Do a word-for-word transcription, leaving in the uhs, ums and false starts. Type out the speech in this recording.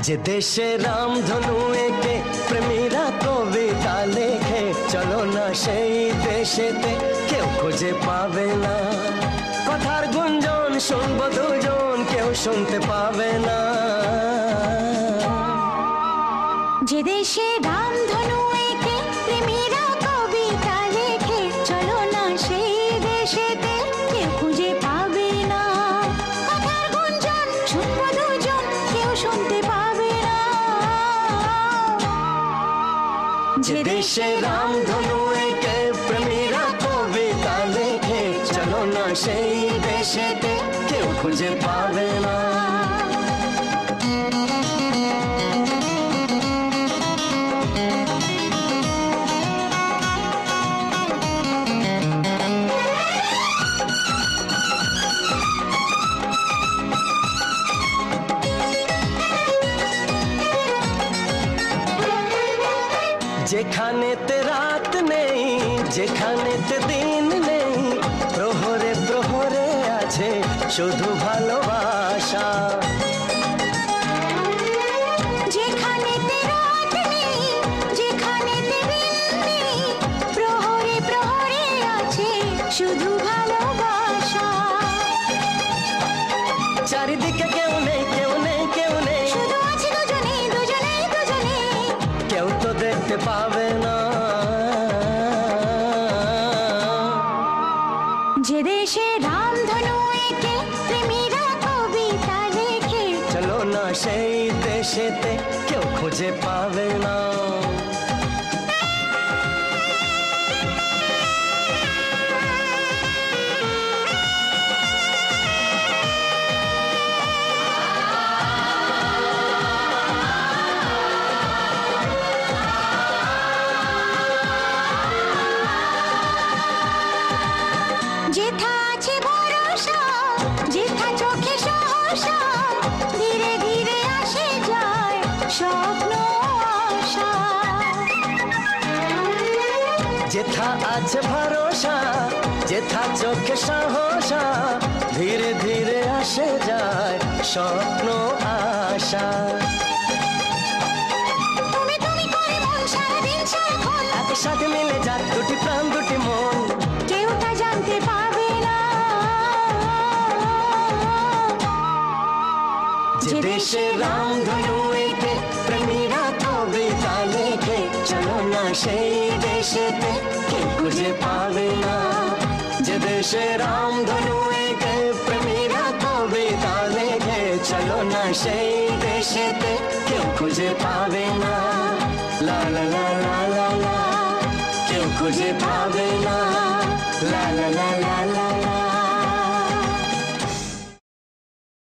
যে দেশে রামধনু এঁকে প্রেমীরা কবিতা লেখে, চলো না সেই দেশেতে, কেউ খুঁজে পাবে না। কথার গুঞ্জন শুনবো দুজন, কেউ শুনতে পাবে না। যে দেশে রামধনু এঁকে প্রেমীরা কবিতা লেখে, চলো না সেই দেশেতে, কেউ খুঁজে পাবে না। কথার গুঞ্জন শুনবো দুজন, কেউ শুনতে পাবে না। যে দেশে রামধনু এঁকে প্রেমীরা কবিতা লেখে, চলো না সেই দেশেতে, কেউ খুঁজে পাবে না। যেখানেতে রাত নেই, যেখানেতে দিন নেই, প্রহরে প্রহরে আছে শুধু ভালোবাসা। যেখানেতে রাত নেই, যেখানেতে দিন নেই, প্রহরে প্রহরে আছে শুধু ভালোবাসা। চারিদিকে কেউ নেই, কেউ নেই, কেউ নেই, শুধু আছে দুজনে, দুজনে, দুজনে, কেউ তো দেখতে পাবে না। যে দেশে রামধনু এঁকে প্রেমীরা কবিতা লেখে, চলো না সেই দেশেতে, কেউ খুঁজে পাবে না। যেথা আছে ভরসা, যেথা চোখে সহসা, ধীরে ধীরে আসে যায় স্বপ্ন আশা। যেথা আছে ভরসা, যেথা চোখে সাহসা, ধীরে ধীরে আসে যায় স্বপ্ন আশা। তুমি তুমি করে মন সারাদিন সারাক্ষণ, এত সাথে মিলে যাক দুটি প্রাণ দুটি মন, কেউ তা জানতে পারবে না। যে দেশে রামধনু এঁকে প্রেমীরা কবিতা লেখে, চলো না সেই দেশেতে, কেউ খুঁজে পাবে না। যে দেশে রামধনু এঁকে প্রেমীরা কবিতা লেখে, চলো না সেই দেশেতে, কেউ খুঁজে পাবে না। লা লা লা লা লা লা, কেউ খুঁজে পাবে